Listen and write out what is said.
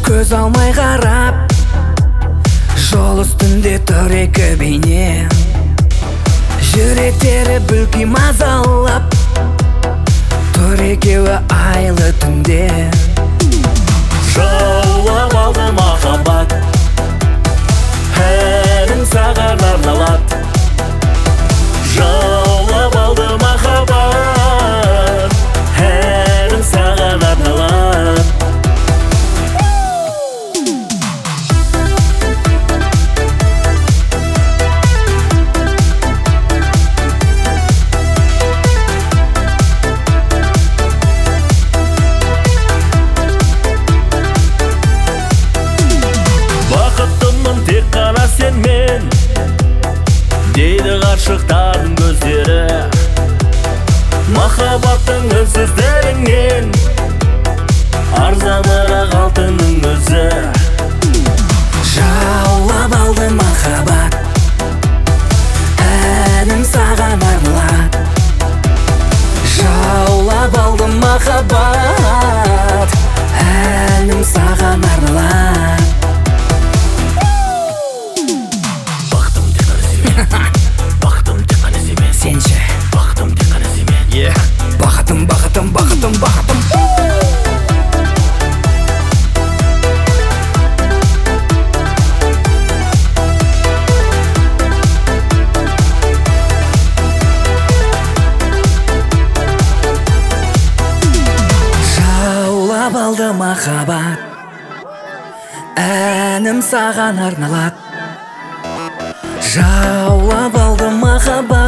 көз алмай қарап, жол үстінде тұр екі бейне, жүректері бүлки мазалап, тұр екеуі айлы түнде. Жаулап алды махаббат, әнін саған арналады. Жаулап алды махаббат, әнін саған арналады. Бақыттымын тек қана сенмен, дейді ғашықтардың көздері. Махаббаттың үнсіздігінен арзанырақ алтынның өзі. Жаулап алды махаббат, әнім саған арналады. Жаулап алды махаббат, әнім саған арналады. Бақытым тек қана сенмен, Сенші бақытым тек қана сенмен. бақытым, бақытым, бақытым, бақытым. Жаулап алды махаббат, әнім саған арналады. Жаулап алды махаббат,